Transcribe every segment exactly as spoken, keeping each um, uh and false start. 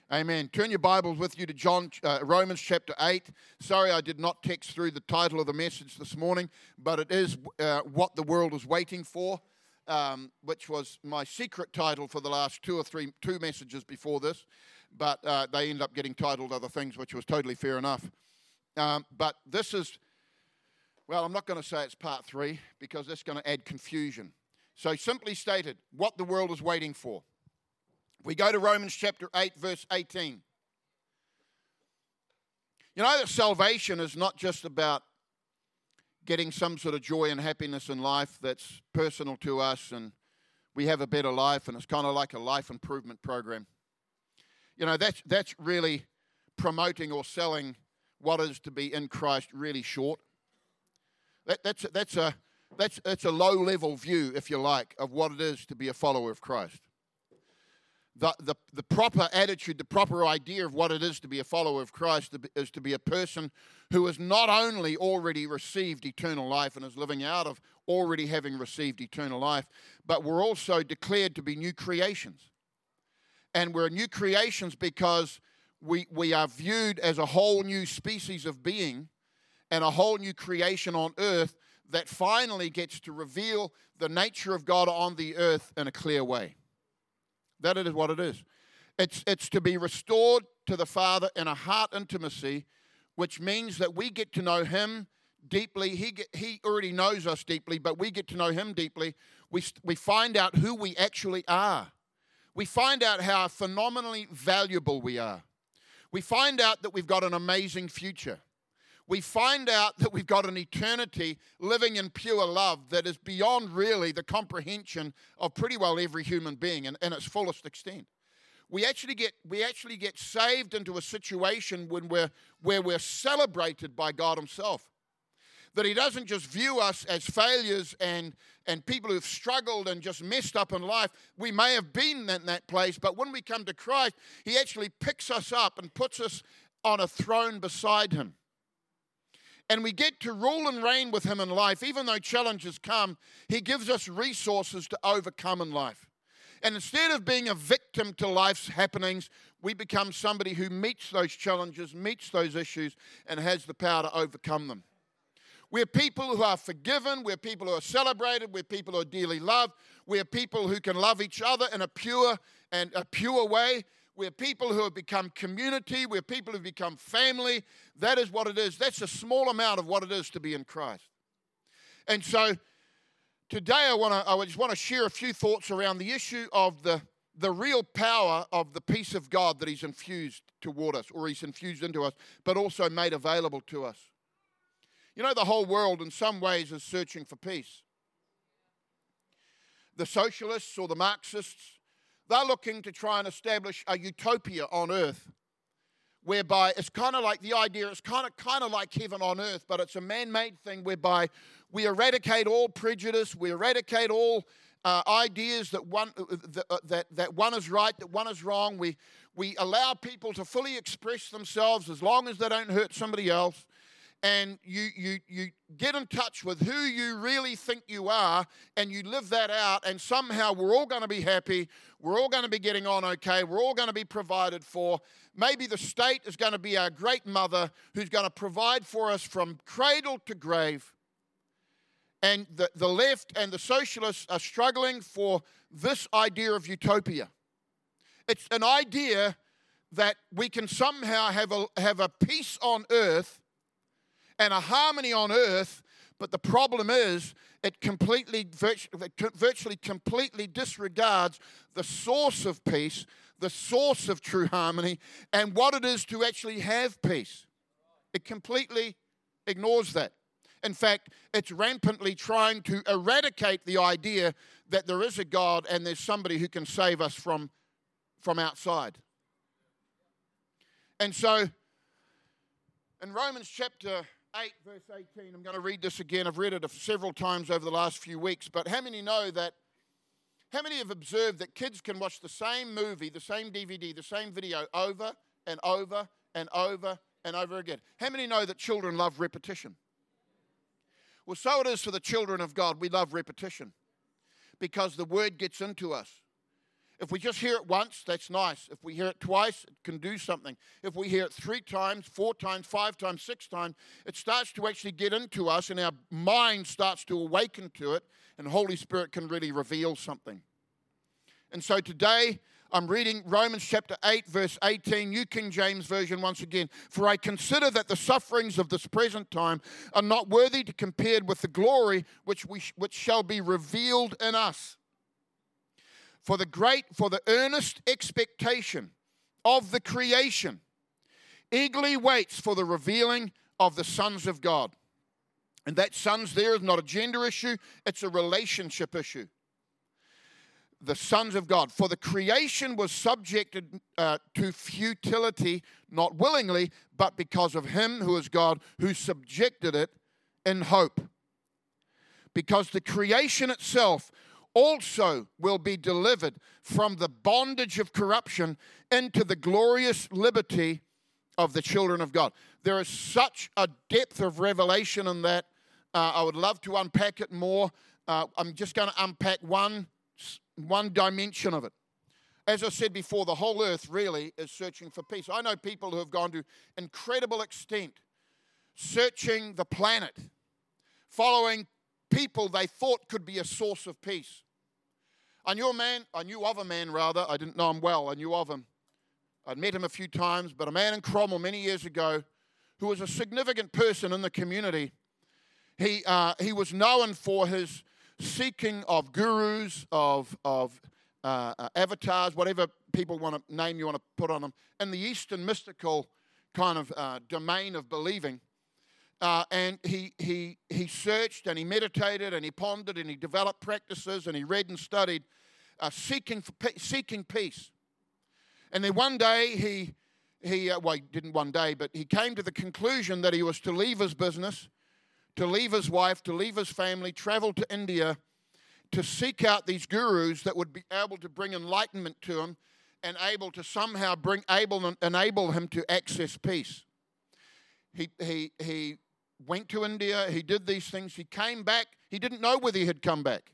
Amen. Turn your Bibles with you to John, uh, Romans chapter eight. Sorry, I did not text through the title of the message this morning, but it is uh, What the World is Waiting For, um, which was my secret title for the last two or three, two messages before this, but uh, they end up getting titled other things, which was totally fair enough. Um, but this is, well, I'm not going to say it's part three, because that's going to add confusion. So simply stated, what the world is waiting for. We go to Romans chapter eight, verse eighteen. You know that salvation is not just about getting some sort of joy and happiness in life that's personal to us and we have a better life, and it's kind of like a life improvement program. You know, that's, that's really promoting or selling what is to be in Christ really short. That, that's, that's, a, that's, that's a low-level view, if you like, of what it is to be a follower of Christ. The, the, the proper attitude, the proper idea of what it is to be a follower of Christ is to be a person who has not only already received eternal life and is living out of already having received eternal life, but we're also declared to be new creations. And we're new creations because we, we are viewed as a whole new species of being and a whole new creation on earth that finally gets to reveal the nature of God on the earth in a clear way. That is what it is. It's, it's to be restored to the Father in a heart intimacy, which means that we get to know Him deeply. He, get, he already knows us deeply, but we get to know Him deeply. We, we find out who we actually are. We find out how phenomenally valuable we are. We find out that we've got an amazing future. We find out that we've got an eternity living in pure love that is beyond really the comprehension of pretty well every human being in, in its fullest extent. We actually get we actually get saved into a situation when we're, where we're celebrated by God Himself. That He doesn't just view us as failures and, and people who've struggled and just messed up in life. We may have been in that place, but when we come to Christ, He actually picks us up and puts us on a throne beside Him. And we get to rule and reign with Him in life. Even though challenges come, He gives us resources to overcome in life. And instead of being a victim to life's happenings, we become somebody who meets those challenges, meets those issues, and has the power to overcome them. We're people who are forgiven. We're people who are celebrated. We're people who are dearly loved. We're people who can love each other in a pure and a pure way. We're people who have become community. We're people who have become family. That is what it is. That's a small amount of what it is to be in Christ. And so today I want to. I just want to share a few thoughts around the issue of the, the real power of the peace of God that He's infused toward us, or He's infused into us, but also made available to us. You know, the whole world in some ways is searching for peace. The socialists or the Marxists, they're looking to try and establish a utopia on earth whereby it's kind of like the idea, it's kind of kind of like heaven on earth, but it's a man-made thing whereby we eradicate all prejudice, we eradicate all uh, ideas that one uh, that that one is right, that one is wrong. We we allow people to fully express themselves as long as they don't hurt somebody else. And you, you, you get in touch with who you really think you are, and you live that out, and somehow we're all going to be happy, we're all going to be getting on okay, we're all going to be provided for. Maybe the state is going to be our great mother who's going to provide for us from cradle to grave. And the, the left and the socialists are struggling for this idea of utopia. It's an idea that we can somehow have a, have a peace on earth and a harmony on earth, but the problem is it completely, virtually completely disregards the source of peace, the source of true harmony, and what it is to actually have peace. It completely ignores that. In fact, it's rampantly trying to eradicate the idea that there is a God and there's somebody who can save us from, from outside. And so, in Romans chapter eight, verse eighteen, I'm going to read this again. I've read it several times over the last few weeks, but how many know that, how many have observed that kids can watch the same movie, the same D V D, the same video over and over and over and over again? How many know that children love repetition? Well, so it is for the children of God. We love repetition because the Word gets into us. If we just hear it once, that's nice. If we hear it twice, it can do something. If we hear it three times, four times, five times, six times, it starts to actually get into us and our mind starts to awaken to it, and the Holy Spirit can really reveal something. And so today, I'm reading Romans chapter eight, verse eighteen, New King James Version once again. For I consider that the sufferings of this present time are not worthy to be compared with the glory which we sh- which shall be revealed in us. For the great, for the earnest expectation of the creation eagerly waits for the revealing of the sons of God. And that sons there is not a gender issue, it's a relationship issue. The sons of God. For the creation was subjected uh, to futility, not willingly, but because of him who is God, who subjected it in hope. Because the creation itself also will be delivered from the bondage of corruption into the glorious liberty of the children of God. There is such a depth of revelation in that. Uh, I would love to unpack it more. Uh, I'm just going to unpack one, one dimension of it. As I said before, the whole earth really is searching for peace. I know people who have gone to incredible extent searching the planet, following people they thought could be a source of peace. I knew a man, I knew of a man rather, I didn't know him well, I knew of him. I'd met him a few times, but a man in Cromwell many years ago who was a significant person in the community. He uh, he was known for his seeking of gurus, of, of uh, uh, avatars, whatever people want to name you want to put on them, in the Eastern mystical kind of uh, domain of believing. Uh, and he, he, he searched and he meditated and he pondered and he developed practices and he read and studied, uh, seeking for pe- seeking peace. And then one day he, he uh, well, he didn't one day, but he came to the conclusion that he was to leave his business, to leave his wife, to leave his family, travel to India, to seek out these gurus that would be able to bring enlightenment to him and able to somehow bring able enable him to access peace. He he he. Went to India, he did these things, he came back, he didn't know whether he had come back.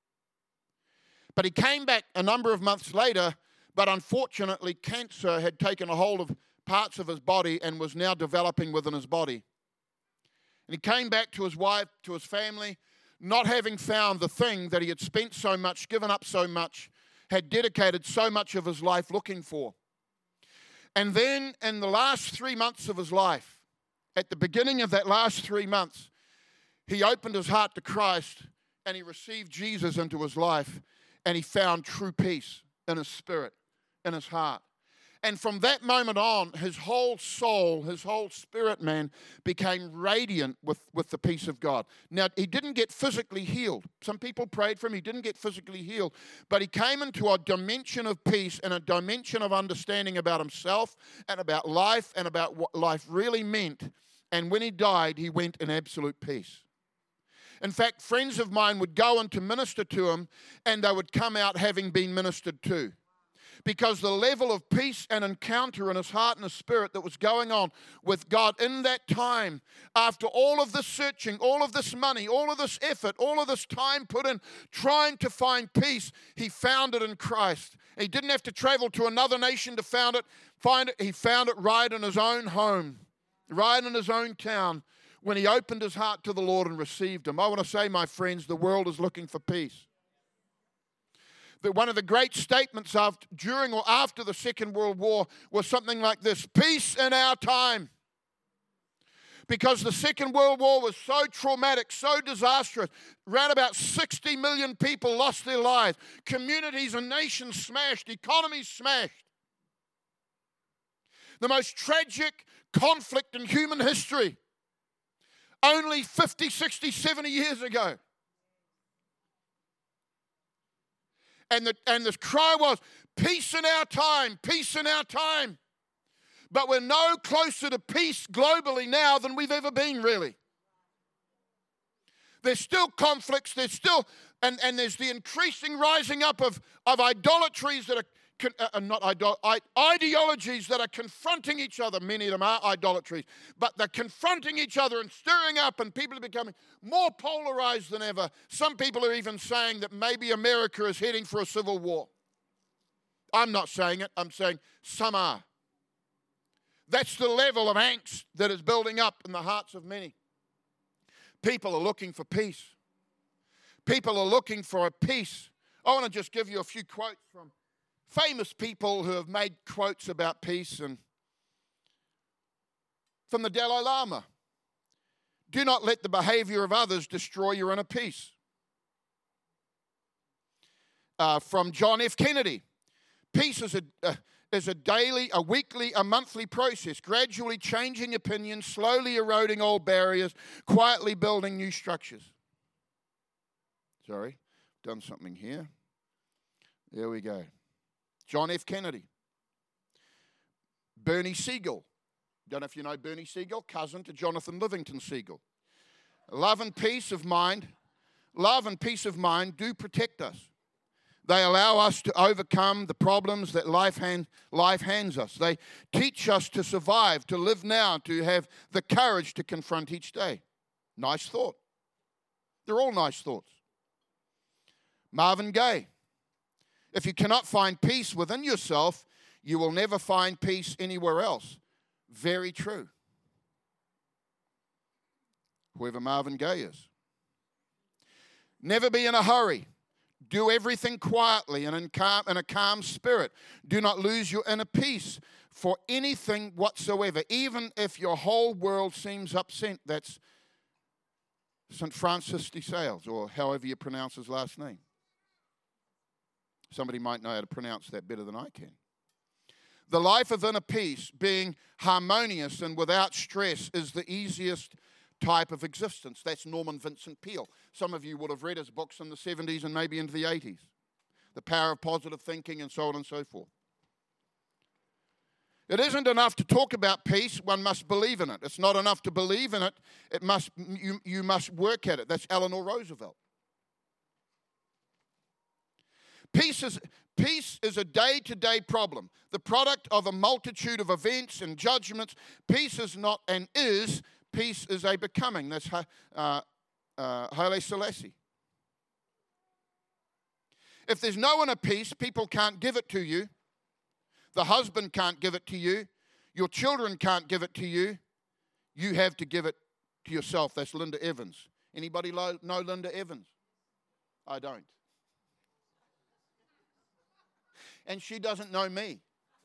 But he came back a number of months later, but unfortunately cancer had taken a hold of parts of his body and was now developing within his body. And he came back to his wife, to his family, not having found the thing that he had spent so much, given up so much, had dedicated so much of his life looking for. And then in the last three months of his life, at the beginning of that last three months, he opened his heart to Christ and he received Jesus into his life and he found true peace in his spirit, in his heart. And from that moment on, his whole soul, his whole spirit, man, became radiant with, with the peace of God. Now, he didn't get physically healed. Some people prayed for him. He didn't get physically healed. But he came into a dimension of peace and a dimension of understanding about himself and about life and about what life really meant. And when he died, he went in absolute peace. In fact, friends of mine would go in to minister to him, and they would come out having been ministered to. Because the level of peace and encounter in his heart and his spirit that was going on with God in that time, after all of this searching, all of this money, all of this effort, all of this time put in trying to find peace, he found it in Christ. He didn't have to travel to another nation to find it, find it. He found it right in his own home, right in his own town, when he opened his heart to the Lord and received him. I want to say, my friends, the world is looking for peace. That one of the great statements of during or after the Second World War was something like this: peace in our time. Because the Second World War was so traumatic, so disastrous. Around about sixty million people lost their lives. Communities and nations smashed. Economies smashed. The most tragic conflict in human history. Only fifty, sixty, seventy years ago. And the, and the cry was, peace in our time, peace in our time. But we're no closer to peace globally now than we've ever been, really. There's still conflicts, there's still, and, and there's the increasing rising up of, of idolatries that are, con, uh, not idol, I, ideologies that are confronting each other. Many of them are idolatries, but they're confronting each other and stirring up, and people are becoming more polarized than ever. Some people are even saying that maybe America is heading for a civil war. I'm not saying it. I'm saying some are. That's the level of angst that is building up in the hearts of many. People are looking for peace. People are looking for a peace. I want to just give you a few quotes from famous people who have made quotes about peace. And from the Dalai Lama, do not let the behavior of others destroy your inner peace. Uh, from John F. Kennedy, peace is a, uh, is a daily, a weekly, a monthly process, gradually changing opinions, slowly eroding old barriers, quietly building new structures. Sorry, done something here. There we go. John F. Kennedy. Bernie Siegel. Don't know if you know Bernie Siegel, cousin to Jonathan Livingston Siegel. Love and peace of mind, love and peace of mind do protect us. They allow us to overcome the problems that life, hand, life hands us. They teach us to survive, to live now, to have the courage to confront each day. Nice thought. They're all nice thoughts. Marvin Gaye. If you cannot find peace within yourself, you will never find peace anywhere else. Very true. Whoever Marvin Gaye is. Never be in a hurry. Do everything quietly and in, calm, in a calm spirit. Do not lose your inner peace for anything whatsoever, even if your whole world seems upset. That's Saint Francis de Sales, or however you pronounce his last name. Somebody might know how to pronounce that better than I can. The life of inner peace, being harmonious and without stress, is the easiest type of existence. That's Norman Vincent Peale. Some of you would have read his books in the seventies and maybe into the eighties. The Power of Positive Thinking and so on and so forth. It isn't enough to talk about peace, one must believe in it. It's not enough to believe in it, it must, you, you must work at it. That's Eleanor Roosevelt. Peace is, peace is a day-to-day problem, the product of a multitude of events and judgments. Peace is not and is, peace is a becoming. That's uh, uh, Haile Selassie. If there's no inner peace, people can't give it to you. The husband can't give it to you. Your children can't give it to you. You have to give it to yourself. That's Linda Evans. Anybody know Linda Evans? I don't. And she doesn't know me.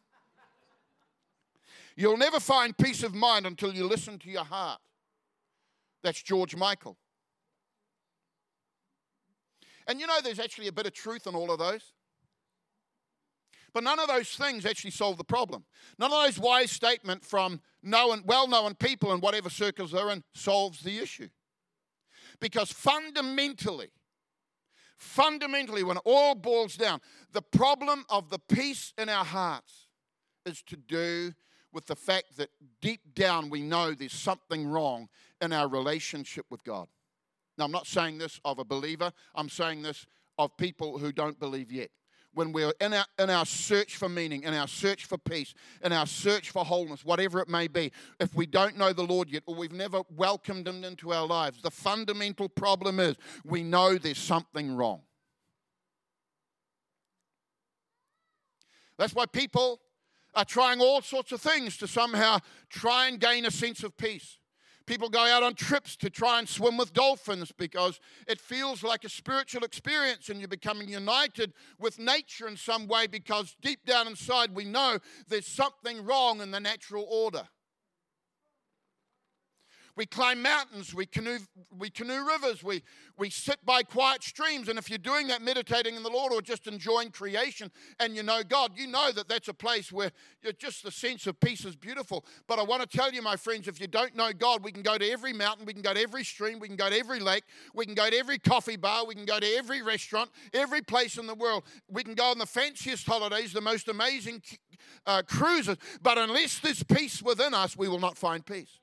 You'll never find peace of mind until you listen to your heart. That's George Michael. And you know there's actually a bit of truth in all of those. But none of those things actually solve the problem. None of those wise statements from known, well-known people in whatever circles they're in solves the issue. Because fundamentally, fundamentally, when it all boils down, the problem of the peace in our hearts is to do with the fact that deep down we know there's something wrong in our relationship with God. Now, I'm not saying this of a believer. I'm saying this of people who don't believe yet. When we're in our, in our search for meaning, in our search for peace, in our search for wholeness, whatever it may be, if we don't know the Lord yet or we've never welcomed Him into our lives, the fundamental problem is we know there's something wrong. That's why people are trying all sorts of things to somehow try and gain a sense of peace. People go out on trips to try and swim with dolphins because it feels like a spiritual experience and you're becoming united with nature in some way because deep down inside we know there's something wrong in the natural order. We climb mountains, we canoe, we canoe rivers, we, we sit by quiet streams. And if you're doing that, meditating in the Lord or just enjoying creation and you know God, you know that that's a place where just the sense of peace is beautiful. But I want to tell you, my friends, if you don't know God, we can go to every mountain, we can go to every stream, we can go to every lake, we can go to every coffee bar, we can go to every restaurant, every place in the world. We can go on the fanciest holidays, the most amazing uh, cruises. But unless there's peace within us, we will not find peace.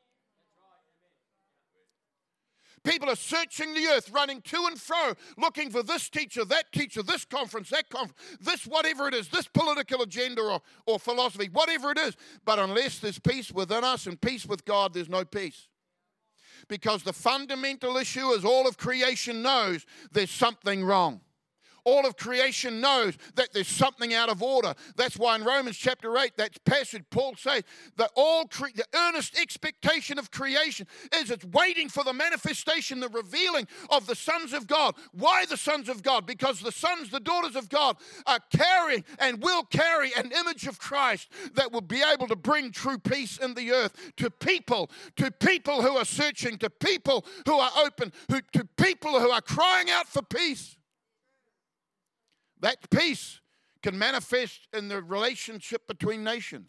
People are searching the earth, running to and fro, looking for this teacher, that teacher, this conference, that conference, this whatever it is, this political agenda or, or philosophy, whatever it is. But unless there's peace within us and peace with God, there's no peace. Because the fundamental issue is all of creation knows there's something wrong. All of creation knows that there's something out of order. That's why in Romans chapter eight, that passage, Paul says that all cre- the earnest expectation of creation is it's waiting for the manifestation, the revealing of the sons of God. Why the sons of God? Because the sons, the daughters of God are carrying and will carry an image of Christ that will be able to bring true peace in the earth to people, to people who are searching, to people who are open, who, to people who are crying out for peace. That peace can manifest in the relationship between nations.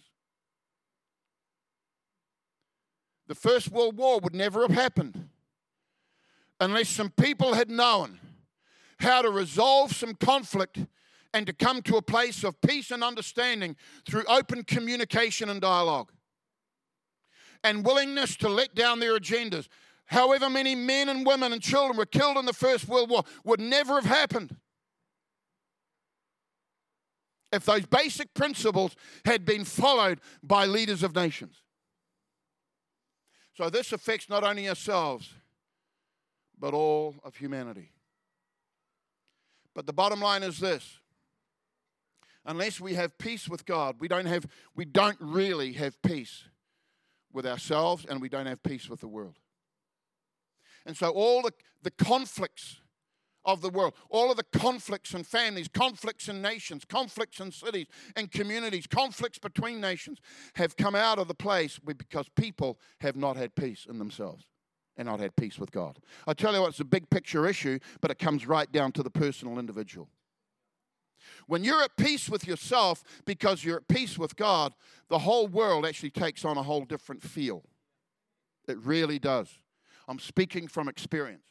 The First World War would never have happened unless some people had known how to resolve some conflict and to come to a place of peace and understanding through open communication and dialogue and willingness to let down their agendas. However many men and women and children were killed in the First World War would never have happened if those basic principles had been followed by leaders of nations. So this affects not only ourselves, but all of humanity. But the bottom line is this. Unless we have peace with God, we don't have, we don't really have peace with ourselves, and we don't have peace with the world. And so all the, the conflicts of the world, all of the conflicts in families, conflicts in nations, conflicts in cities and communities, conflicts between nations have come out of the place because people have not had peace in themselves and not had peace with God. I tell you what, it's a big picture issue, but it comes right down to the personal individual. When you're at peace with yourself because you're at peace with God, the whole world actually takes on a whole different feel. It really does. I'm speaking from experience.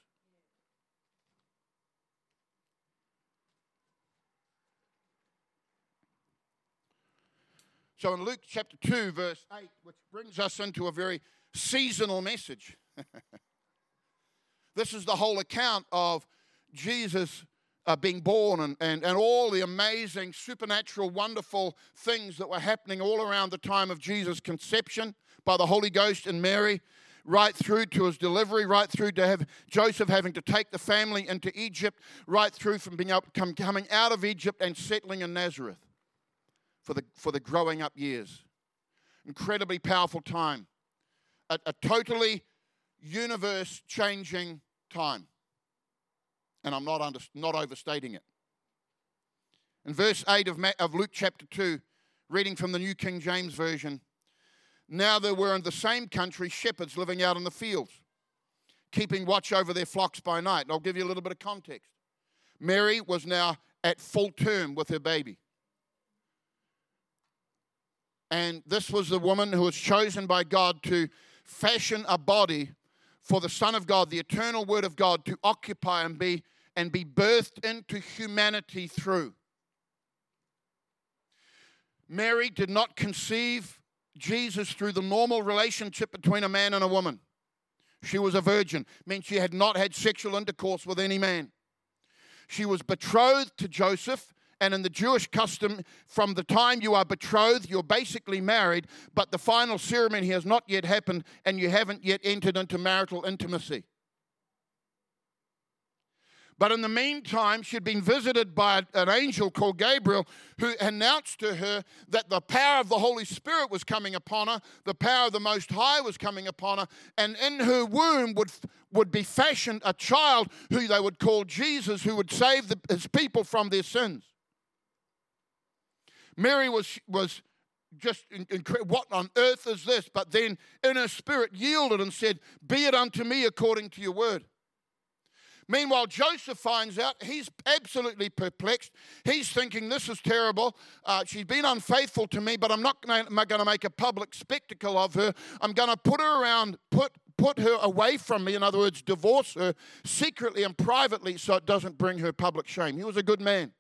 So in Luke chapter two, verse eight, which brings us into a very seasonal message. This is the whole account of Jesus uh, being born and, and, and all the amazing, supernatural, wonderful things that were happening all around the time of Jesus' conception by the Holy Ghost and Mary, right through to his delivery, right through to have Joseph having to take the family into Egypt, right through from being able to come, coming out of Egypt and settling in Nazareth for the, for the growing up years. Incredibly powerful time. A, a totally universe-changing time. And I'm not, under, not overstating it. In verse eight of, Ma- of Luke chapter two, reading from the New King James Version, now there were in the same country shepherds living out in the fields, keeping watch over their flocks by night. And I'll give you a little bit of context. Mary was now at full term with her baby. And this was the woman who was chosen by God to fashion a body for the Son of God, the eternal Word of God, to occupy and be, and be birthed into humanity through. Mary did not conceive Jesus through the normal relationship between a man and a woman. She was a virgin, meant she had not had sexual intercourse with any man. She was betrothed to Joseph. And in the Jewish custom, from the time you are betrothed, you're basically married, but the final ceremony has not yet happened, and you haven't yet entered into marital intimacy. But in the meantime, she'd been visited by an angel called Gabriel, who announced to her that the power of the Holy Spirit was coming upon her, the power of the Most High was coming upon her, and in her womb would, would be fashioned a child who they would call Jesus, who would save the, his people from their sins. Mary was, was just, incredible. What on earth is this? But then in her spirit yielded and said, be it unto me according to your word. Meanwhile, Joseph finds out. He's absolutely perplexed. He's thinking, this is terrible. Uh, she's been unfaithful to me, but I'm not going to make a public spectacle of her. I'm going to put her around, put, put her away from me. In other words, divorce her secretly and privately so it doesn't bring her public shame. He was a good man.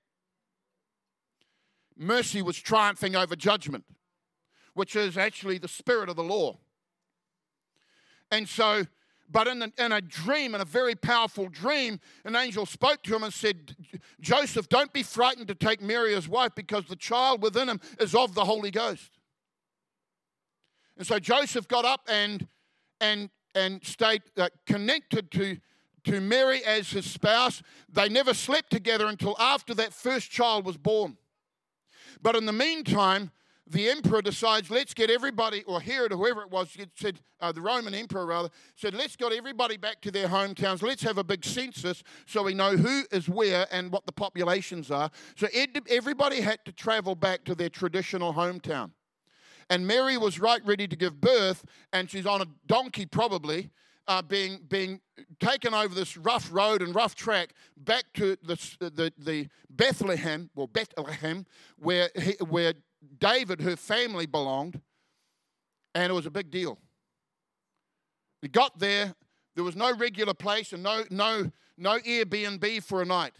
Mercy was triumphing over judgment, which is actually the spirit of the law. And so, but in, the, in a dream, in a very powerful dream, an angel spoke to him and said, Joseph, don't be frightened to take Mary as wife because the child within him is of the Holy Ghost. And so Joseph got up and and and stayed uh, connected to to Mary as his spouse. They never slept together until after that first child was born. But in the meantime, the emperor decides, let's get everybody, or Herod, or whoever it was, it said, uh, the Roman emperor rather, said, let's get everybody back to their hometowns. Let's have a big census so we know who is where and what the populations are. So ed- everybody had to travel back to their traditional hometown. And Mary was right ready to give birth, and she's on a donkey probably, uh, being being taken over this rough road and rough track back to the the, the Bethlehem, well Bethlehem, where he, where David, her family belonged, and it was a big deal. We got there, there was no regular place and no no no Airbnb for a night.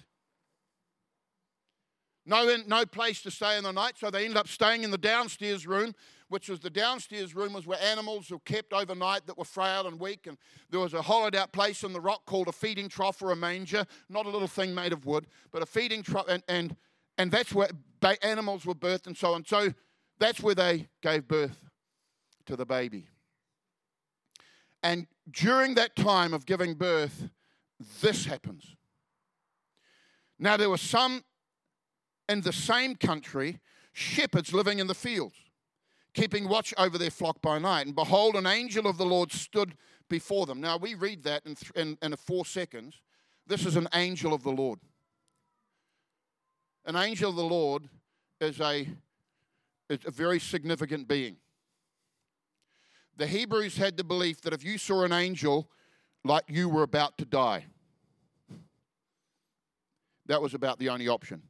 No, in, no place to stay in the night, so they ended up staying in the downstairs room, which was the downstairs room was where animals were kept overnight that were frail and weak, and there was a hollowed out place in the rock called a feeding trough or a manger, not a little thing made of wood, but a feeding trough, and and, and that's where ba- animals were birthed and so on. So that's where they gave birth to the baby. And during that time of giving birth, this happens. Now there were some in the same country, shepherds living in the fields, keeping watch over their flock by night. And behold, an angel of the Lord stood before them. Now, we read that in, th- in, in four seconds. This is an angel of the Lord. An angel of the Lord is a, is a very significant being. The Hebrews had the belief that if you saw an angel, like you were about to die, that was about the only option.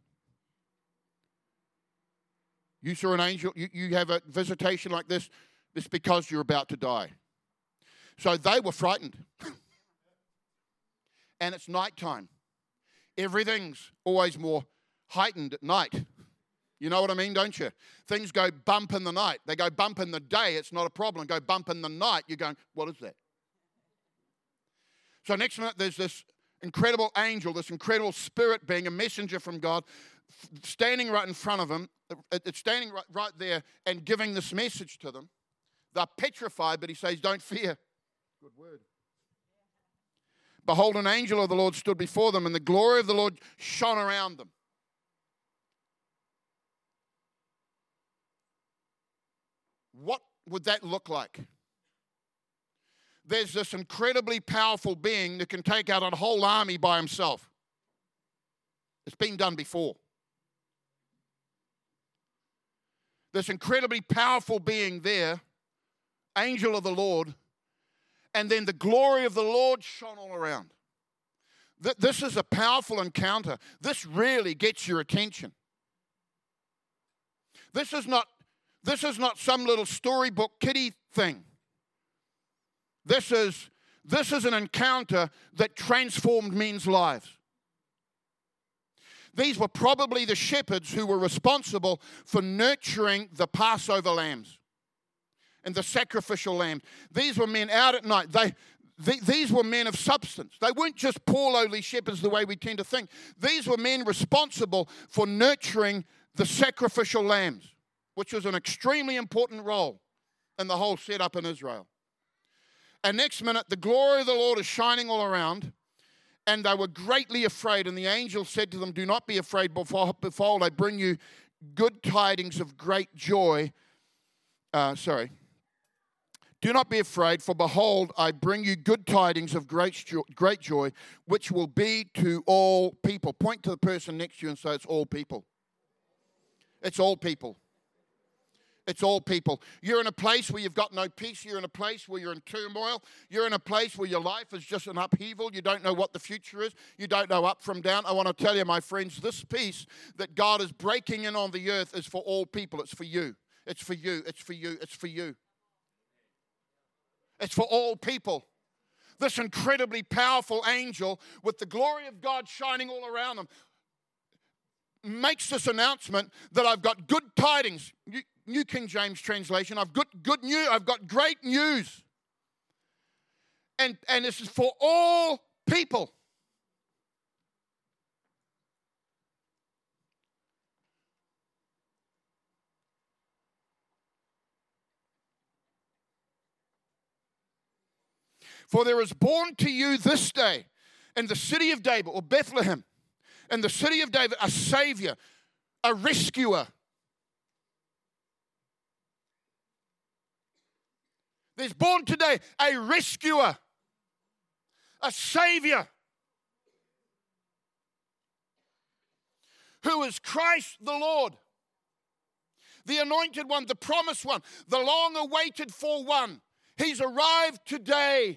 You saw an angel, you, you have a visitation like this, it's because you're about to die. So they were frightened. And it's nighttime. Everything's always more heightened at night. You know what I mean, don't you? Things go bump in the night. They go bump in the day, it's not a problem. Go bump in the night, you're going, what is that? So next minute, there's this incredible angel, this incredible spirit being a messenger from God, standing right in front of him. It's standing right, right there and giving this message to them. They're petrified, but he says, don't fear. Good word. Behold, an angel of the Lord stood before them, and the glory of the Lord shone around them. What would that look like? There's this incredibly powerful being that can take out a whole army by himself. It's been done before. This incredibly powerful being there, angel of the Lord, and then the glory of the Lord shone all around. This is a powerful encounter. This really gets your attention. This is not, this is not some little storybook kiddie thing. This is, this is an encounter that transformed men's lives. These were probably the shepherds who were responsible for nurturing the Passover lambs and the sacrificial lambs. These were men out at night. They, th- these were men of substance. They weren't just poor lowly shepherds the way we tend to think. These were men responsible for nurturing the sacrificial lambs, which was an extremely important role in the whole setup in Israel. And next minute, the glory of the Lord is shining all around. And they were greatly afraid, and the angel said to them, do not be afraid, behold, I bring you good tidings of great joy. Uh, sorry. Do not be afraid, for behold, I bring you good tidings of great joy, great joy, which will be to all people. Point to the person next to you and say, it's all people. It's all people. It's all people. You're in a place where you've got no peace. You're in a place where you're in turmoil. You're in a place where your life is just an upheaval. You don't know what the future is. You don't know up from down. I want to tell you, my friends, this peace that God is breaking in on the earth is for all people. It's for you. It's for you. It's for you. It's for you. It's for all people. This incredibly powerful angel with the glory of God shining all around them makes this announcement that I've got good tidings. New King James translation. I've got good news. I've got great news. And, and this is for all people. For there is born to you this day in the city of David, or Bethlehem, in the city of David, a Savior, a rescuer. There's born today a rescuer, a Savior, who is Christ the Lord, the anointed one, the promised one, the long-awaited for one. He's arrived today.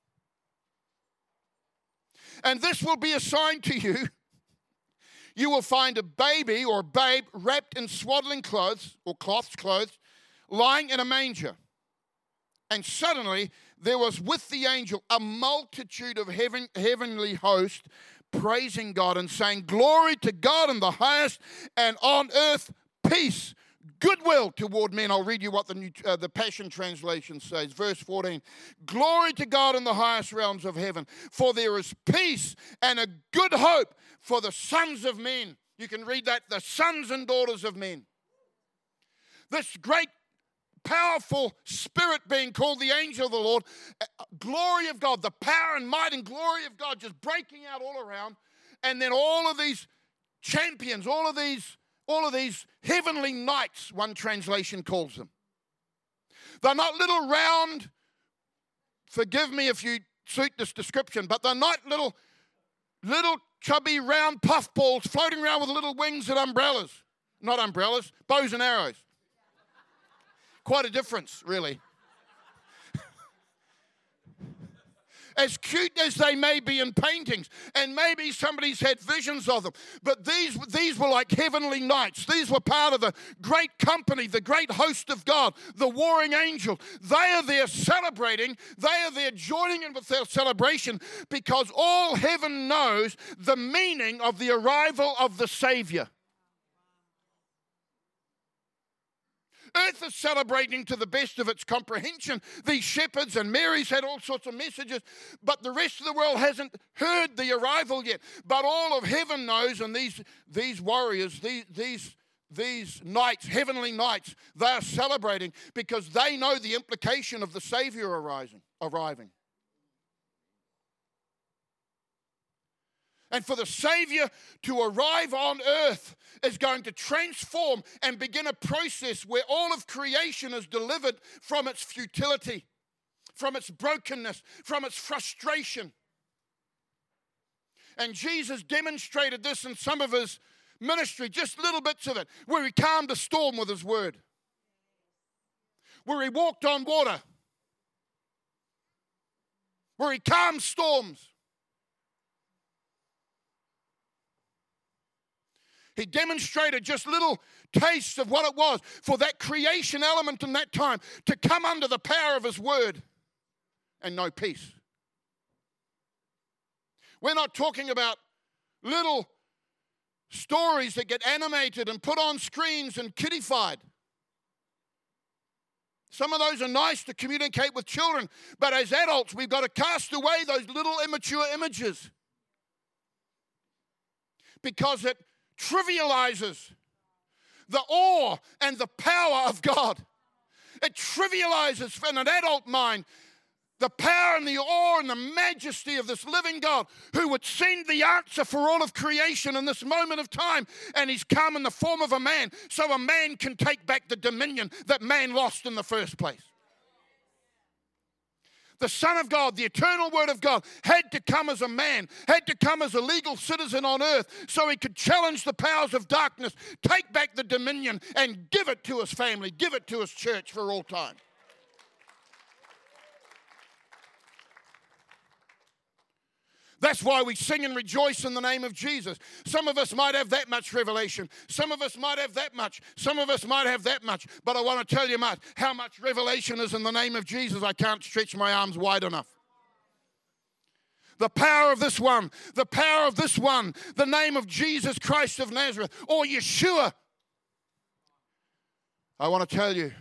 And this will be a sign to you. You will find a baby or a babe wrapped in swaddling clothes, or cloths, clothes, lying in a manger. And suddenly there was with the angel a multitude of heaven, heavenly hosts praising God and saying, "Glory to God in the highest, and on earth peace, goodwill toward men." I'll read you what the, new, uh, the Passion Translation says. Verse fourteen. "Glory to God in the highest realms of heaven, for there is peace and a good hope for the sons of men." You can read that, the sons and daughters of men. This great, powerful spirit being called the angel of the Lord, glory of God, the power and might and glory of God just breaking out all around. And then all of these champions, all of these All of these heavenly knights, one translation calls them. They're not little round, forgive me if you suit this description, but they're not little, little chubby round puffballs floating around with little wings and umbrellas. Not umbrellas, bows and arrows. Quite a difference, really. As cute as they may be in paintings, and maybe somebody's had visions of them, but these, these were like heavenly knights. These were part of the great company, the great host of God, the warring angel. They are there celebrating. They are there joining in with their celebration, because all heaven knows the meaning of the arrival of the Savior. Earth is celebrating to the best of its comprehension. These shepherds and Mary's had all sorts of messages, but the rest of the world hasn't heard the arrival yet. But all of heaven knows, and these, these warriors, these, these, these knights, heavenly knights, they are celebrating because they know the implication of the Savior arising, arriving. And for the Savior to arrive on earth is going to transform and begin a process where all of creation is delivered from its futility, from its brokenness, from its frustration. And Jesus demonstrated this in some of his ministry, just little bits of it, where he calmed a storm with his word, where he walked on water, where he calmed storms. He demonstrated just little tastes of what it was for that creation element in that time to come under the power of his word and know peace. We're not talking about little stories that get animated and put on screens and kiddified. Some of those are nice to communicate with children, but as adults, we've got to cast away those little immature images because it trivializes the awe and the power of God. It trivializes in an adult mind the power and the awe and the majesty of this living God who would send the answer for all of creation in this moment of time, and he's come in the form of a man so a man can take back the dominion that man lost in the first place. The Son of God, the eternal Word of God, had to come as a man, had to come as a legal citizen on earth so he could challenge the powers of darkness, take back the dominion, and give it to his family, give it to his church for all time. That's why we sing and rejoice in the name of Jesus. Some of us might have that much revelation. Some of us might have that much. Some of us might have that much. But I want to tell you much, how much revelation is in the name of Jesus. I can't stretch my arms wide enough. The power of this one, the power of this one, the name of Jesus Christ of Nazareth, or Yeshua. I want to tell you,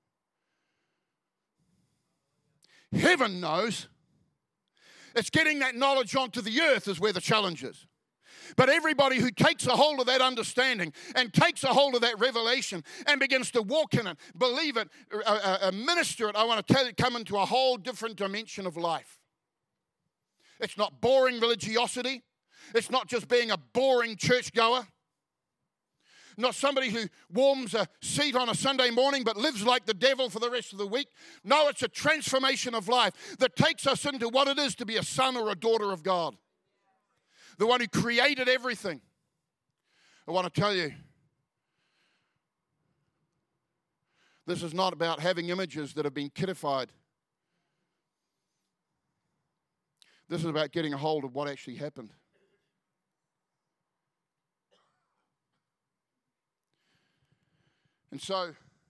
heaven knows. It's getting that knowledge onto the earth is where the challenge is. But everybody who takes a hold of that understanding and takes a hold of that revelation and begins to walk in it, believe it, uh, uh, minister it, I want to tell you, come into a whole different dimension of life. It's not boring religiosity. It's not just being a boring churchgoer. Not somebody who warms a seat on a Sunday morning but lives like the devil for the rest of the week. No, it's a transformation of life that takes us into what it is to be a son or a daughter of God. The one who created everything. I want to tell you, this is not about having images that have been kiddified. This is about getting a hold of what actually happened. And so,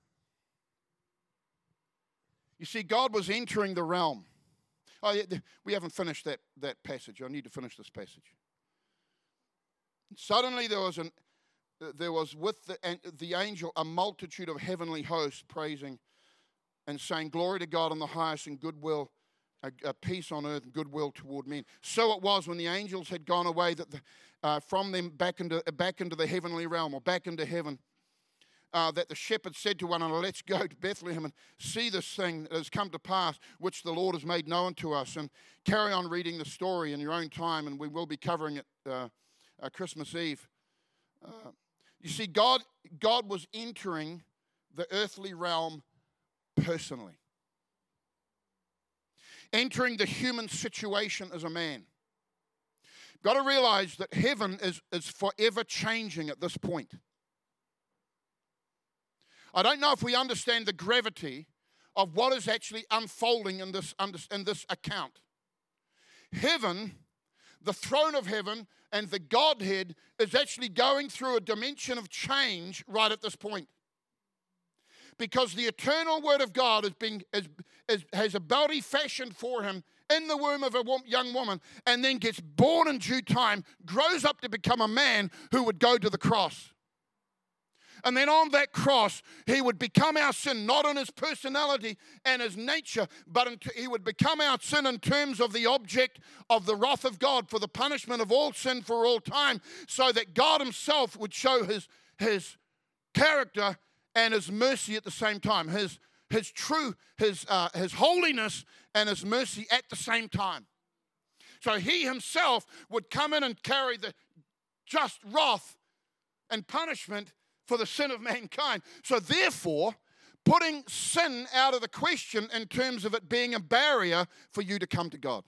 you see, God was entering the realm. Oh, yeah, we haven't finished that, that passage. I need to finish this passage. Suddenly there was an, there was with the, the angel a multitude of heavenly hosts praising and saying, "Glory to God in the highest, and goodwill, a, a peace on earth and goodwill toward men." So it was when the angels had gone away that the, uh, from them back into back into the heavenly realm, or back into heaven. Uh, that the shepherd said to one another, "Let's go to Bethlehem and see this thing that has come to pass, which the Lord has made known to us." And carry on reading the story in your own time, and we will be covering it uh, uh, Christmas Eve. Uh, you see, God, God was entering the earthly realm personally. Entering the human situation as a man. You've got to realize that heaven is, is forever changing at this point. I don't know if we understand the gravity of what is actually unfolding in this, in this account. Heaven, the throne of heaven, and the Godhead is actually going through a dimension of change right at this point. Because the eternal Word of God has, been, is, is, has a body fashioned for him in the womb of a young woman, and then gets born in due time, grows up to become a man who would go to the cross. And then on that cross, he would become our sin, not in his personality and his nature, but in, he would become our sin in terms of the object of the wrath of God for the punishment of all sin for all time, so that God himself would show his, his character and his mercy at the same time, his, his true, his, uh, his holiness and his mercy at the same time. So he himself would come in and carry the just wrath and punishment for the sin of mankind. So therefore, putting sin out of the question in terms of it being a barrier for you to come to God.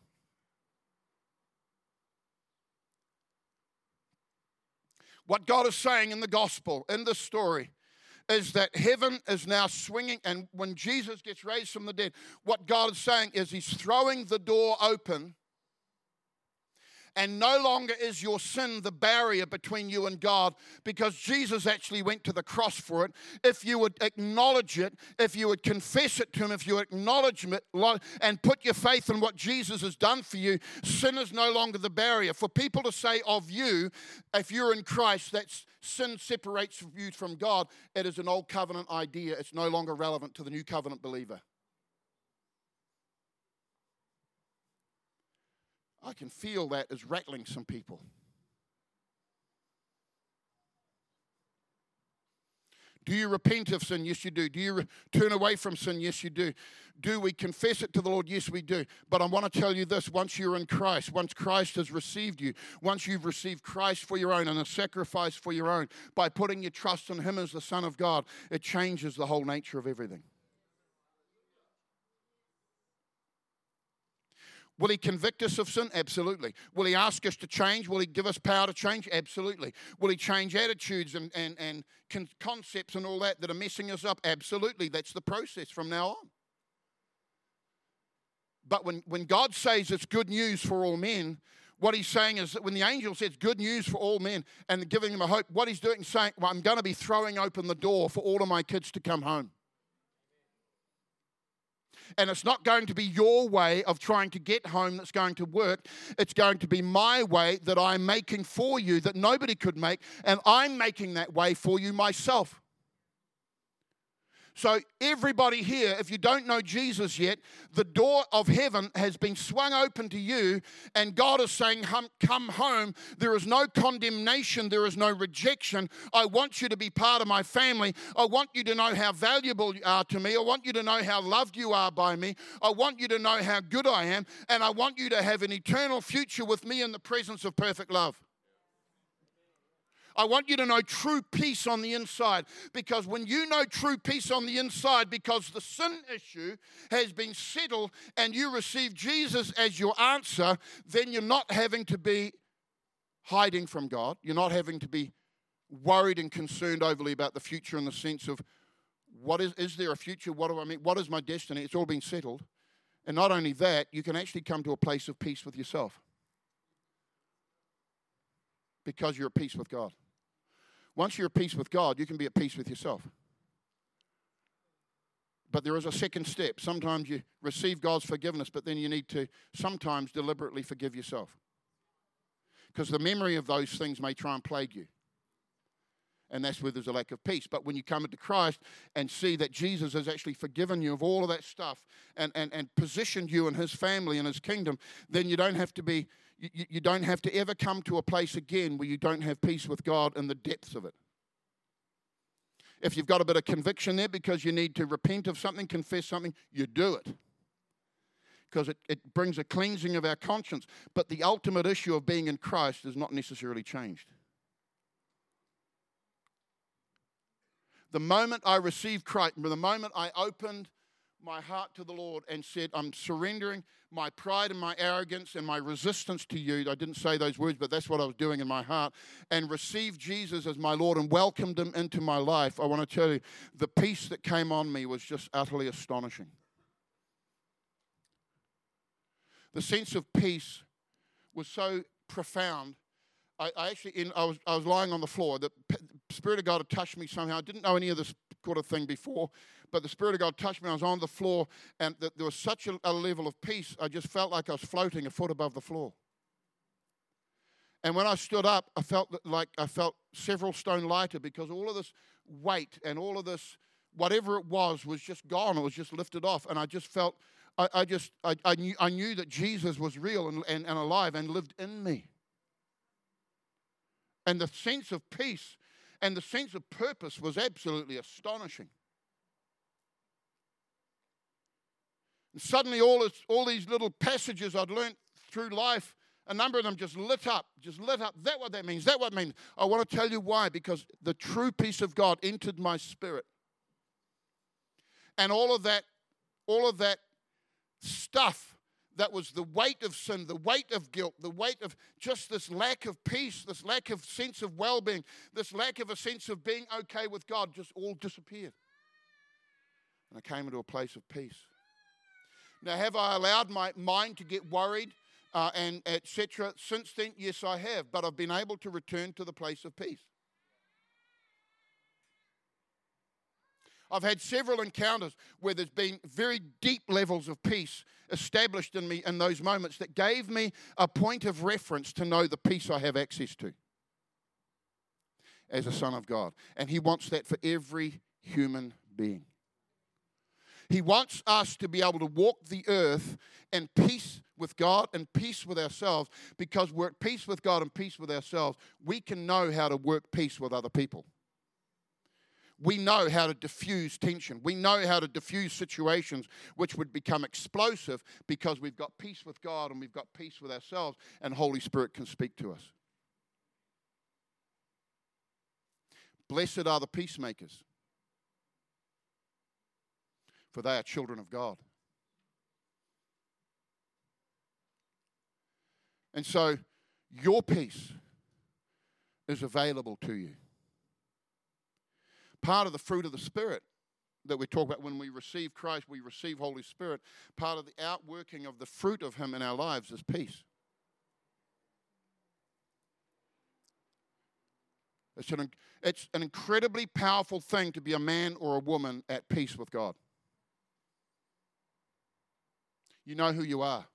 What God is saying in the gospel, in this story, is that heaven is now swinging, and when Jesus gets raised from the dead, what God is saying is he's throwing the door open. And no longer is your sin the barrier between you and God, because Jesus actually went to the cross for it. If you would acknowledge it, if you would confess it to him, if you acknowledge it and put your faith in what Jesus has done for you, sin is no longer the barrier. For people to say of you, if you're in Christ, that sin separates you from God, it is an old covenant idea. It's no longer relevant to the new covenant believer. I can feel that is rattling some people. Do you repent of sin? Yes, you do. Do you re- turn away from sin? Yes, you do. Do we confess it to the Lord? Yes, we do. But I want to tell you this, once you're in Christ, once Christ has received you, once you've received Christ for your own and a sacrifice for your own, by putting your trust in him as the Son of God, it changes the whole nature of everything. Will he convict us of sin? Absolutely. Will he ask us to change? Will he give us power to change? Absolutely. Will he change attitudes and, and, and con- concepts and all that that are messing us up? Absolutely. That's the process from now on. But when, when God says it's good news for all men, what he's saying is that when the angel says good news for all men and giving them a hope, what he's doing is saying, well, I'm going to be throwing open the door for all of my kids to come home. And it's not going to be your way of trying to get home that's going to work. It's going to be my way that I'm making for you that nobody could make, and I'm making that way for you myself. So everybody here, if you don't know Jesus yet, the door of heaven has been swung open to you, and God is saying, come home. There is no condemnation. There is no rejection. I want you to be part of my family. I want you to know how valuable you are to me. I want you to know how loved you are by me. I want you to know how good I am, and I want you to have an eternal future with me in the presence of perfect love. I want you to know true peace on the inside, because when you know true peace on the inside, because the sin issue has been settled and you receive Jesus as your answer, then you're not having to be hiding from God. You're not having to be worried and concerned overly about the future in the sense of, what is, is there a future? What do I mean? What is my destiny? It's all been settled. And not only that, you can actually come to a place of peace with yourself because you're at peace with God. Once you're at peace with God, you can be at peace with yourself. But there is a second step. Sometimes you receive God's forgiveness, but then you need to sometimes deliberately forgive yourself. Because the memory of those things may try and plague you. And that's where there's a lack of peace. But when you come into Christ and see that Jesus has actually forgiven you of all of that stuff and, and, and positioned you in his family and his kingdom, then you don't have to be, you, you don't have to ever come to a place again where you don't have peace with God in the depths of it. If you've got a bit of conviction there because you need to repent of something, confess something, you do it. Because it, it brings a cleansing of our conscience. But the ultimate issue of being in Christ is not necessarily changed. The moment I received Christ, the moment I opened my heart to the Lord and said, I'm surrendering my pride and my arrogance and my resistance to you. I didn't say those words, but that's what I was doing in my heart. And received Jesus as my Lord and welcomed him into my life. I want to tell you, the peace that came on me was just utterly astonishing. The sense of peace was so profound. I, I actually, in, I was, I was lying on the floor. The Spirit of God had touched me somehow. I didn't know any of this sort of thing before, but the Spirit of God touched me. I was on the floor, and th- there was such a, a level of peace. I just felt like I was floating a foot above the floor. And when I stood up, I felt like I felt several stone lighter, because all of this weight and all of this, whatever it was, was just gone. It was just lifted off, and I just felt, I, I just, I, I knew, I knew that Jesus was real and, and, and alive and lived in me. And the sense of peace and the sense of purpose was absolutely astonishing. And suddenly all, this, all these little passages I'd learned through life, a number of them just lit up, just lit up. That what that means, that what it means. I want to tell you why, because the true peace of God entered my spirit. And all of that, all of that stuff that was the weight of sin, the weight of guilt, the weight of just this lack of peace, this lack of sense of well-being, this lack of a sense of being okay with God, just all disappeared. And I came into a place of peace. Now, have I allowed my mind to get worried uh, and et cetera since then? Yes, I have. But I've been able to return to the place of peace. I've had several encounters where there's been very deep levels of peace established in me in those moments that gave me a point of reference to know the peace I have access to as a son of God. And he wants that for every human being. He wants us to be able to walk the earth in peace with God and peace with ourselves, because we're at peace with God and peace with ourselves. We can know how to work peace with other people. We know how to diffuse tension. We know how to diffuse situations which would become explosive, because we've got peace with God and we've got peace with ourselves, and Holy Spirit can speak to us. Blessed are the peacemakers, for they are children of God. And so your peace is available to you. Part of the fruit of the Spirit that we talk about when we receive Christ, we receive Holy Spirit. Part of the outworking of the fruit of Him in our lives is peace. It's an, it's an incredibly powerful thing to be a man or a woman at peace with God. You know who you are.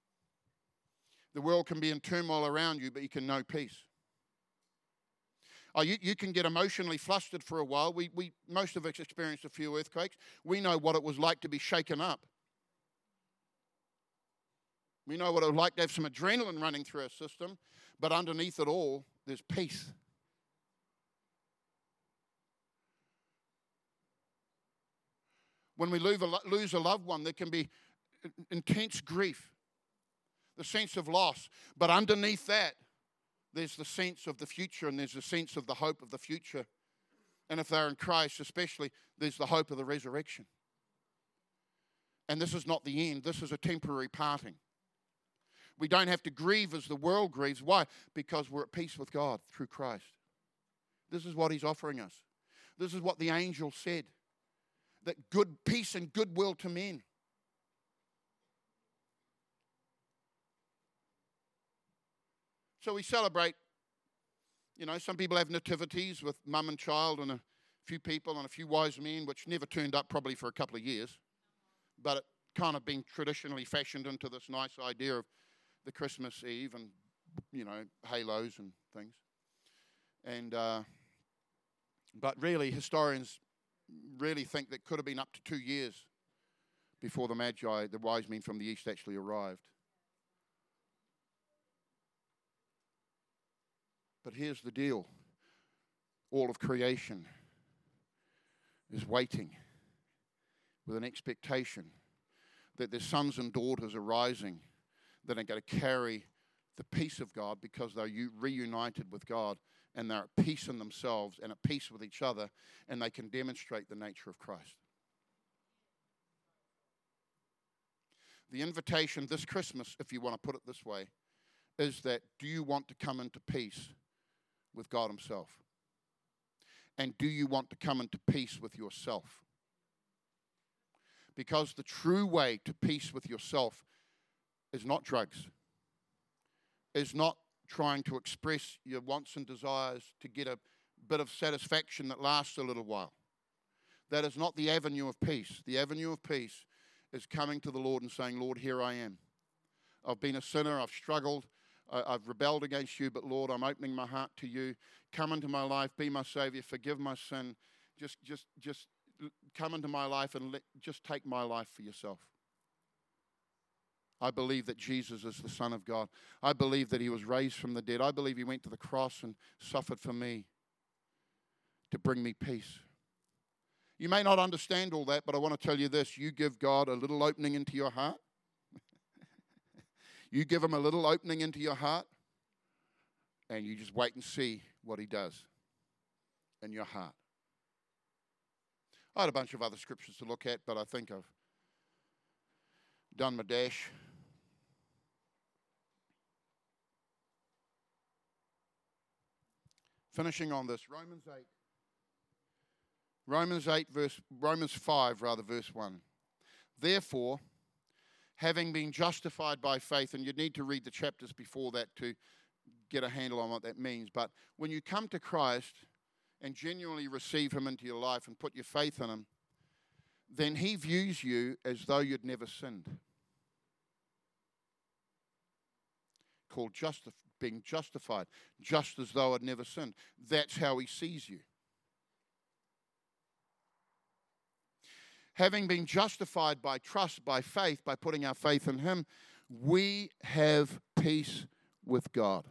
The world can be in turmoil around you, but you can know peace. Oh, you, you can get emotionally flustered for a while. We, we, most of us experienced a few earthquakes. We know what it was like to be shaken up. We know what it was like to have some adrenaline running through our system, but underneath it all, there's peace. When we lose a, lose a loved one, there can be intense grief, the sense of loss, but underneath that, there's the sense of the future, and there's the sense of the hope of the future. And if they're in Christ especially, there's the hope of the resurrection. And this is not the end. This is a temporary parting. We don't have to grieve as the world grieves. Why? Because we're at peace with God through Christ. This is what he's offering us. This is what the angel said, that good peace and goodwill to men. So we celebrate, you know, some people have nativities with mum and child and a few people and a few wise men, which never turned up probably for a couple of years. But it kind of been traditionally fashioned into this nice idea of the Christmas Eve and, you know, halos and things. And, uh, but really, historians really think that could have been up to two years before the Magi, the wise men from the east, actually arrived. But here's the deal. All of creation is waiting with an expectation that their sons and daughters are rising that are going to carry the peace of God because they're reunited with God and they're at peace in themselves and at peace with each other, and they can demonstrate the nature of Christ. The invitation this Christmas, if you want to put it this way, is that do you want to come into peace with God himself? And do you want to come into peace with yourself? Because the true way to peace with yourself is not drugs, is not trying to express your wants and desires to get a bit of satisfaction that lasts a little while. That is not the avenue of peace. The avenue of peace is coming to the Lord and saying, Lord, here I am. I've been a sinner, I've struggled, I've rebelled against you, but Lord, I'm opening my heart to you. Come into my life, be my Savior, forgive my sin. Just, just, just come into my life and let, just take my life for yourself. I believe that Jesus is the Son of God. I believe that he was raised from the dead. I believe he went to the cross and suffered for me to bring me peace. You may not understand all that, but I want to tell you this. You give God a little opening into your heart. You give him a little opening into your heart, and you just wait and see what he does in your heart. I had a bunch of other scriptures to look at, but I think I've done my dash. Finishing on this, Romans eight. Romans eight, verse, Romans five, rather, verse one. Therefore, having been justified by faith, and you'd need to read the chapters before that to get a handle on what that means, but when you come to Christ and genuinely receive him into your life and put your faith in him, then he views you as though you'd never sinned. Called justif- being justified, just as though I'd never sinned. That's how he sees you. Having been justified by trust, by faith, by putting our faith in him, we have peace with God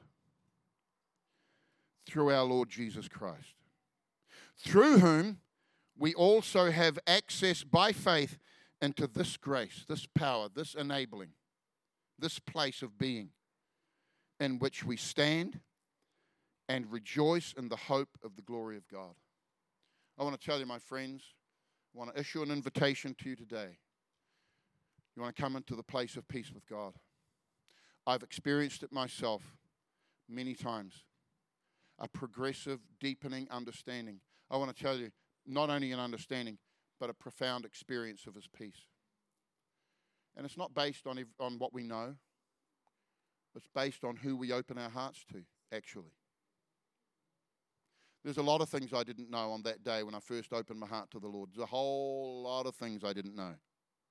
through our Lord Jesus Christ, through whom we also have access by faith into this grace, this power, this enabling, this place of being in which we stand and rejoice in the hope of the glory of God. I want to tell you, my friends, I want to issue an invitation to you today. You want to come into the place of peace with God. I've experienced it myself many times. A progressive, deepening understanding. I want to tell you, not only an understanding, but a profound experience of his peace. And it's not based on, on what we know. It's based on who we open our hearts to, actually. There's a lot of things I didn't know on that day when I first opened my heart to the Lord. There's a whole lot of things I didn't know.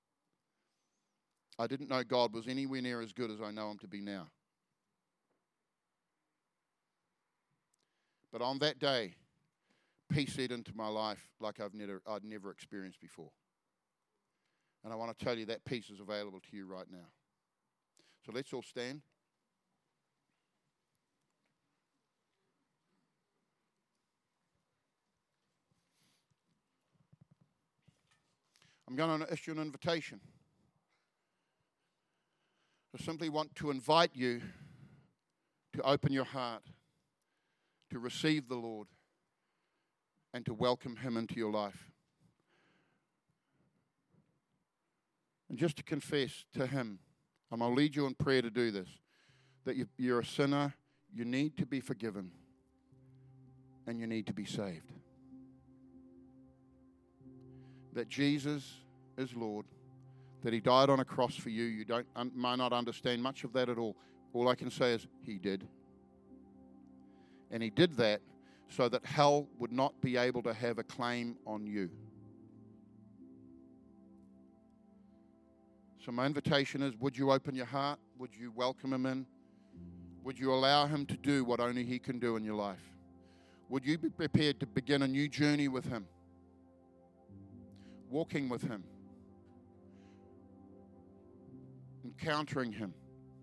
I didn't know God was anywhere near as good as I know him to be now. But on that day, peace set into my life like I've never, I'd never experienced before. And I want to tell you that peace is available to you right now. So let's all stand. I'm going to issue an invitation. I simply want to invite you to open your heart, to receive the Lord, and to welcome Him into your life. And just to confess to Him, I'm going to lead you in prayer to do this, that you're a sinner, you need to be forgiven, and you need to be saved. That Jesus is Lord, that He died on a cross for you. You don't un, might not understand much of that at all. All I can say is He did. And He did that so that hell would not be able to have a claim on you. So my invitation is, would you open your heart? Would you welcome Him in? Would you allow Him to do what only He can do in your life? Would you be prepared to begin a new journey with Him? Walking with Him. Encountering Him.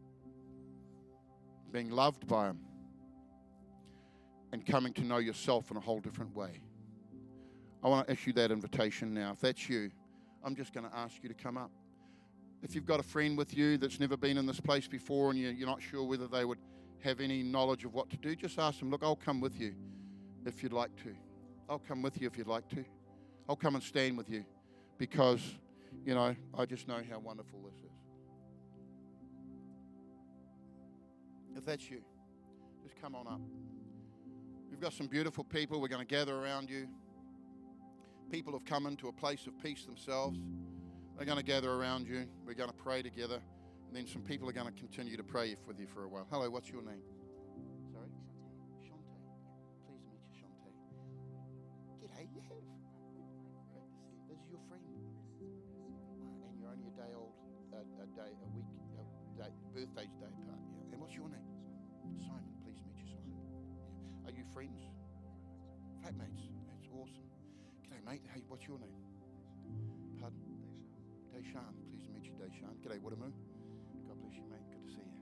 Being loved by Him. And coming to know yourself in a whole different way. I want to issue that invitation now. If that's you, I'm just going to ask you to come up. If you've got a friend with you that's never been in this place before and you're not sure whether they would have any knowledge of what to do, just ask them, look, I'll come with you if you'd like to. I'll come with you if you'd like to. I'll come and stand with you because, you know, I just know how wonderful this is. If that's you, just come on up. We've got some beautiful people. We're going to gather around you. People have come into a place of peace themselves. They're going to gather around you. We're going to pray together. And then some people are going to continue to pray with you for a while. Hello, what's your name? Sorry? Shante. Pleased to meet you, Shante. G'day, you have. Great to see you. This is your friend. Uh, and you're only a day old, uh, a day, a week, a day, birthday's day apart. Yeah. And what's your name? Simon. Pleased to meet you, Simon. Yeah. Are you friends? Flatmates. That's awesome. G'day, mate. Hey, what's your name? Pardon? Deshaun. Pleased to meet you, Deshaun. G'day, Wadamu. God bless you, mate. Good to see you.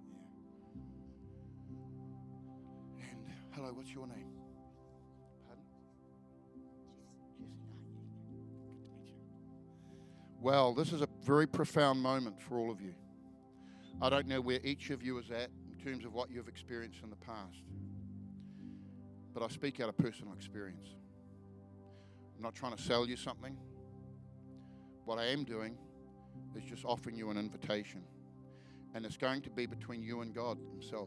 Yeah. And hello, what's your name? Pardon? Jesse. Jesse. Ah, yeah. Good to meet you. Well, this is a very profound moment for all of you. I don't know where each of you is at in terms of what you've experienced in the past, but I speak out of personal experience. I'm not trying to sell you something. What I am doing is just offering you an invitation. And it's going to be between you and God Himself.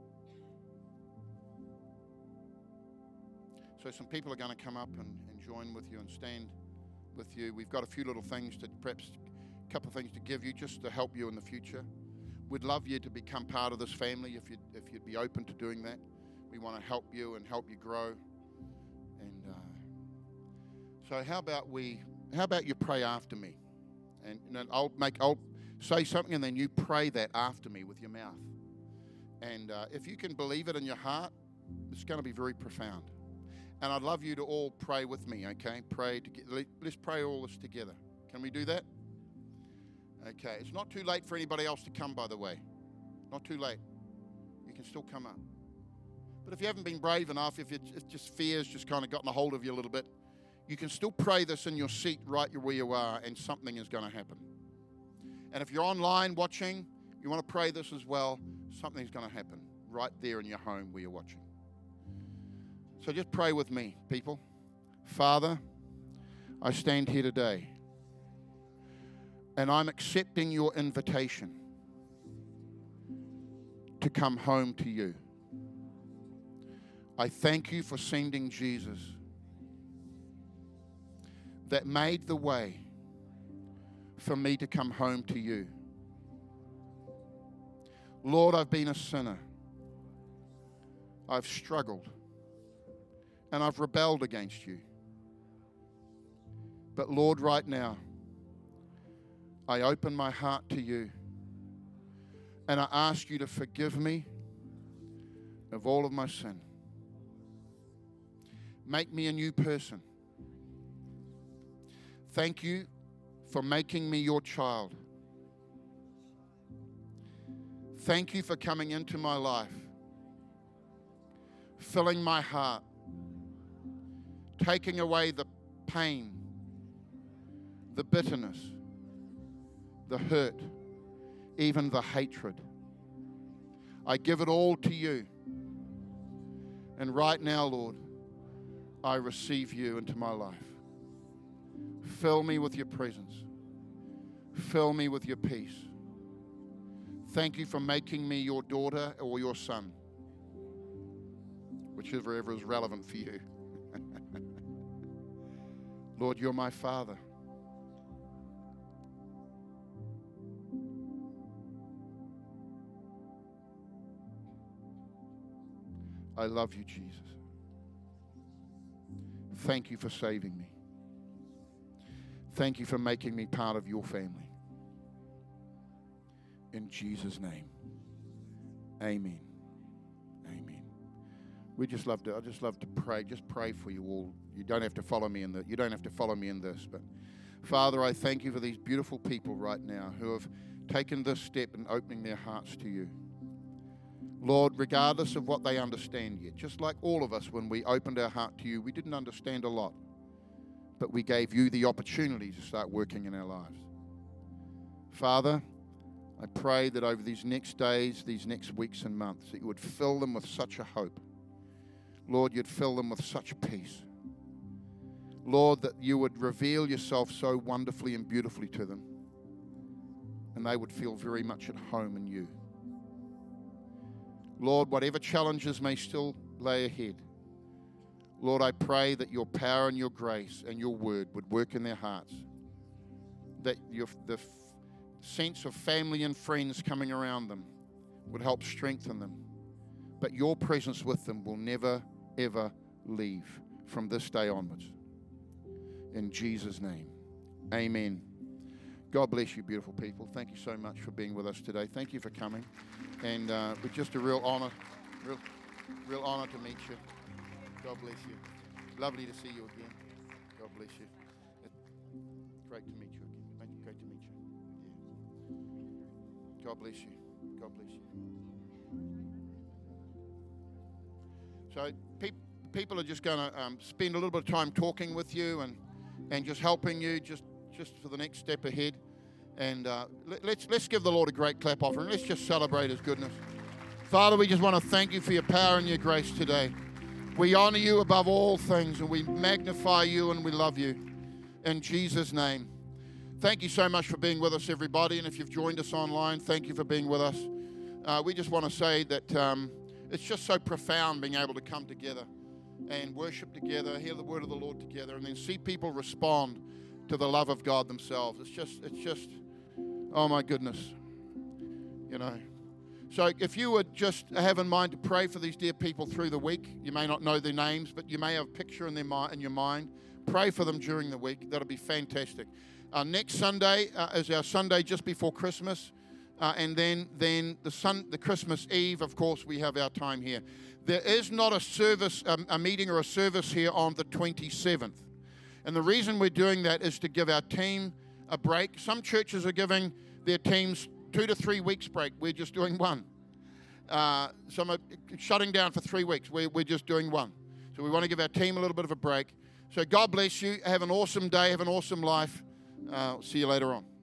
So some people are going to come up and, and join with you and stand with you. We've got a few little things to, perhaps a couple of things to give you just to help you in the future. We'd love you to become part of this family if you'd, if you'd be open to doing that. We want to help you and help you grow. And uh, so how about we... How about you pray after me? And, and I'll make I'll say something and then you pray that after me with your mouth. And uh, if you can believe it in your heart, it's going to be very profound. And I'd love you to all pray with me, okay? Pray to, let's pray all this together. Can we do that? Okay. It's not too late for anybody else to come, by the way. Not too late. You can still come up. But if you haven't been brave enough, if, it, if just fear's just kind of gotten a hold of you a little bit, you can still pray this in your seat right where you are, and something is going to happen. And if you're online watching, you want to pray this as well, something's going to happen right there in your home where you're watching. So just pray with me, people. Father, I stand here today, and I'm accepting your invitation to come home to you. I thank you for sending Jesus that made the way for me to come home to you. Lord, I've been a sinner. I've struggled. And I've rebelled against you. But Lord, right now, I open my heart to you. And I ask you to forgive me of all of my sin. Make me a new person. Thank you for making me your child. Thank you for coming into my life, filling my heart, taking away the pain, the bitterness, the hurt, even the hatred. I give it all to you. And right now, Lord, I receive you into my life. Fill me with your presence. Fill me with your peace. Thank you for making me your daughter or your son, whichever is relevant for you. Lord, you're my Father. I love you, Jesus. Thank you for saving me. Thank you for making me part of your family. In Jesus' name, amen. Amen. We just love to, I just love to pray. Just pray for you all. You don't have to follow me in the, you don't have to follow me in this, but Father, I thank you for these beautiful people right now who have taken this step in opening their hearts to you. Lord, regardless of what they understand yet, just like all of us, when we opened our heart to you, we didn't understand a lot, but we gave you the opportunity to start working in our lives. Father, I pray that over these next days, these next weeks and months, that you would fill them with such a hope. Lord, you'd fill them with such peace. Lord, that you would reveal yourself so wonderfully and beautifully to them, and they would feel very much at home in you. Lord, whatever challenges may still lay ahead, Lord, I pray that your power and your grace and your word would work in their hearts, that your, the f- sense of family and friends coming around them would help strengthen them, but your presence with them will never, ever leave from this day onwards. In Jesus' name, amen. God bless you, beautiful people. Thank you so much for being with us today. Thank you for coming. And uh, it's just a real honor, real, real honor to meet you. God bless you. Lovely to see you again. God bless you. It's great to meet you again. Thank you. Great to meet you. Yeah. God bless you. God bless you. So pe- people are just going to um, spend a little bit of time talking with you and, and just helping you just, just for the next step ahead. And uh, let, let's let's give the Lord a great clap offering. Let's just celebrate his goodness. Father, we just want to thank you for your power and your grace today. We honor you above all things, and we magnify you and we love you. In Jesus' name. Thank you so much for being with us, everybody. And if you've joined us online, thank you for being with us. Uh, we just want to say that um, it's just so profound being able to come together and worship together, hear the word of the Lord together, and then see people respond to the love of God themselves. It's just, it's just, oh my goodness, you know. So if you would just have in mind to pray for these dear people through the week, you may not know their names, but you may have a picture in their mi- in your mind. Pray for them during the week. That'll be fantastic. Uh, next Sunday uh, is our Sunday just before Christmas, uh, and then then the sun, the Christmas Eve, of course, we have our time here. There is not a service, um, a meeting or a service here on the twenty-seventh. And the reason we're doing that is to give our team a break. Some churches are giving their teams two to three weeks break. We're just doing one. Uh, some are shutting down for three weeks. We're, we're just doing one. So we want to give our team a little bit of a break. So God bless you. Have an awesome day. Have an awesome life. Uh, see you later on.